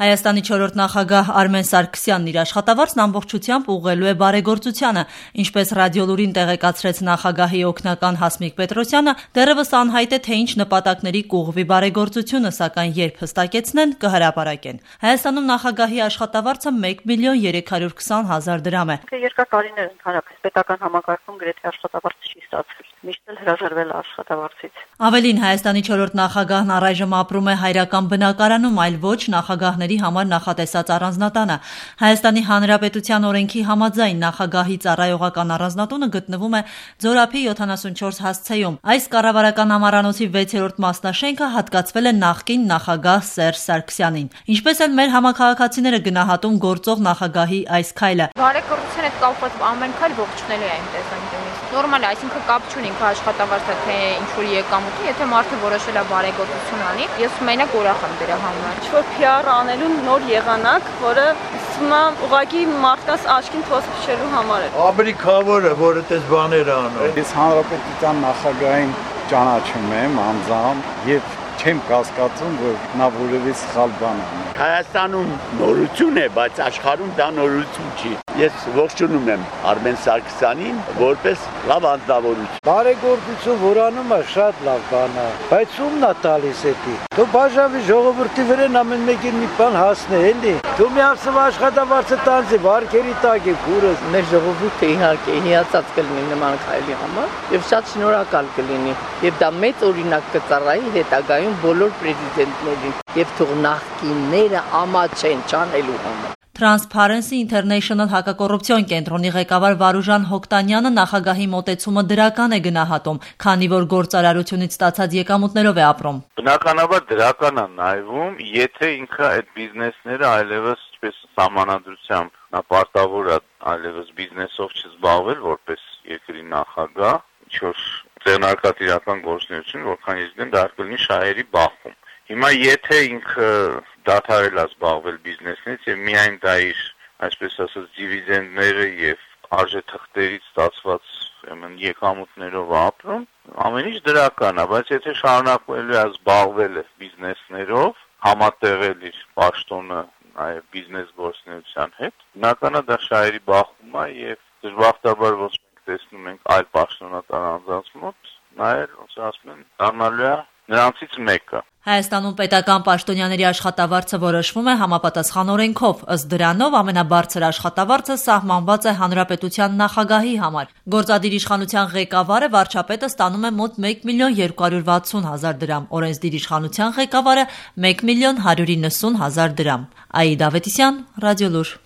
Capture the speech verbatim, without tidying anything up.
Հայաստանի չորրորդ նախագահ Արմեն Սարգսյանն իր աշխատավարձն ամբողջությամբ ուղղելու է բարեգործությանը, ինչպես ռադիոլուրին տեղեկացրեց նախագահի օգնական Հասմիկ Պետրոսյանը, դեռևս անհայտ է, թե ինչ նպատակների կուղղվի բարեգործությունը, սակայն երբ հստակեցնեն, կհրապարակեն։ Հայաստանում նախագահի աշխատավարձը մեկ միլիոն երեք հարյուր քսան հազար դրամ է։ Երկար տարիներ ընդհանրապես պետական համակարգում գրեթե աշխատավարձ չի ստացվել։ Միշտ էլ հրաժարվել է աշխատավարձից։ Ավելին, Հայաստանի չորրորդ նախագահն առայժմ ապրում է հայրական բնակարանում, այլ ոչ նախագահների համար նախատեսած առանձնատանը։ Հայաստանի Հանրապետության օրենքի համաձայն նախագահի ծառայողական առանձնատունը գտնվում է Ձորափի յոթանասունչորս հասցեում։ Այս կառավարական ամառանոցի վեցերորդ մասնաշենքը հատկացվել է նախկին նախագահ Սերժ Սարգսյանին։ Ինչպես են մեր համաքաղաքացիները գնահատում գործող նախագահի այս քայլը։ Բարեգործության հետ կապված ամեն քայլ ողջունելի է իմ տեսանկյունից։ Նորմալ է, այսինքն կապ չունի ինքը աշխատավարձը թե ինչ որ եկամուտի, եթե մարդը որոշել է բարեգործություն անի, ես մենակ ուրախ եմ դրա համար։ Ինչ-որ P R անելու նոր եղանակ, որը հիմա ուղղակի մարդկանց աչքին թոս փչելու համար է։ Ավելի քավոր է, որ այդպես բաներ անում։ Ես հանրապետության նախագահին ճանաչում եմ անձամբ եւ չեմ կասկածում, որ նա որևէ սխալ բան անի։ Հայաստանում նորություն է, բայց աշխարհում դա նորություն չի։ Ես ողջունում եմ Արմեն Սարգսյանին որպես լավ անձնավորություն։ Բարեգործություն որանում է շատ լավ բան է, բայց ումն է տալիս էդի։ Դու բաժավի ժողովրդի վրան ամեն մեկին մի բան հասնե, էլի։ Դու միացավ աշխատավարձը տանձի, վարկերի տակ է քուրը։ Մեր ժողովուրդը իհարկե հիացած կլինի նման քայլի համար եւ շատ շնորհակալ կլինի։ Եվ դա մեծ օրինակ կծառայի հետագայում բոլոր պրեզիդենտներին եւ թող նախկինները ամաչեն չանելու համար։ Transparency International հակակոռուպցիոն կենտրոնի ղեկավար Վարուժան Հոկտանյանը նախագահի մոտեցումը դրական է գնահատում, քանի որ գործարարությունից ստացած եկամուտներով է ապրում։ Բնականաբար դրական է նայվում, եթե ինքը այդ բիզնեսները այլևս ինչպես սահմանադրությամբ նա պարտավոր է այլևս բիզնեսով չզբաղվել որպես երկրի նախագահ, ինչ որ ձեռնարկատիրական գործունեություն, որքան ես գիտեմ, դա կլինի շահերի բախում։ Հիմա եթե ինքը դադարել է զբաղվել բիզնեսից եւ միայն դա իր, այսպես ասած, դիվիդենդները եւ արժեթղթերից ստացված ուրեմն եկամուտներով ապրում, ամեն ինչ դրական է, բայց եթե շարունակվելու է զբաղվել բիզնեսներով, համատեղել իր պաշտոնը նաեւ բիզնես գործունեության հետ, բնական է դա շահերի բախում է եւ դժբախտաբար ոչ մենք տեսնում ենք այլ պաշտոնատար անձանց մոտ, նաեւ ոնց ասում են, դառնալու է նրանցից մեկը։ Հայաստանում պետական պաշտոնյաների աշխատավարձը որոշվում է համապատասխան օրենքով, ըստ դրանով ամենաբարձր աշխատավարձը սահմանված է հանրապետության նախագահի համար։ Գործադիր իշխանության ղեկավարը վարչապետը ստանում է մոտ մեկ միլիոն երկու հարյուր վաթսուն հազար դրամ, օրենսդիր իշխանության ղեկավարը մեկ միլիոն հարյուր իննսուն հազար դրամ։ Աիդ Ավետիսյան, Ռադիոլուր։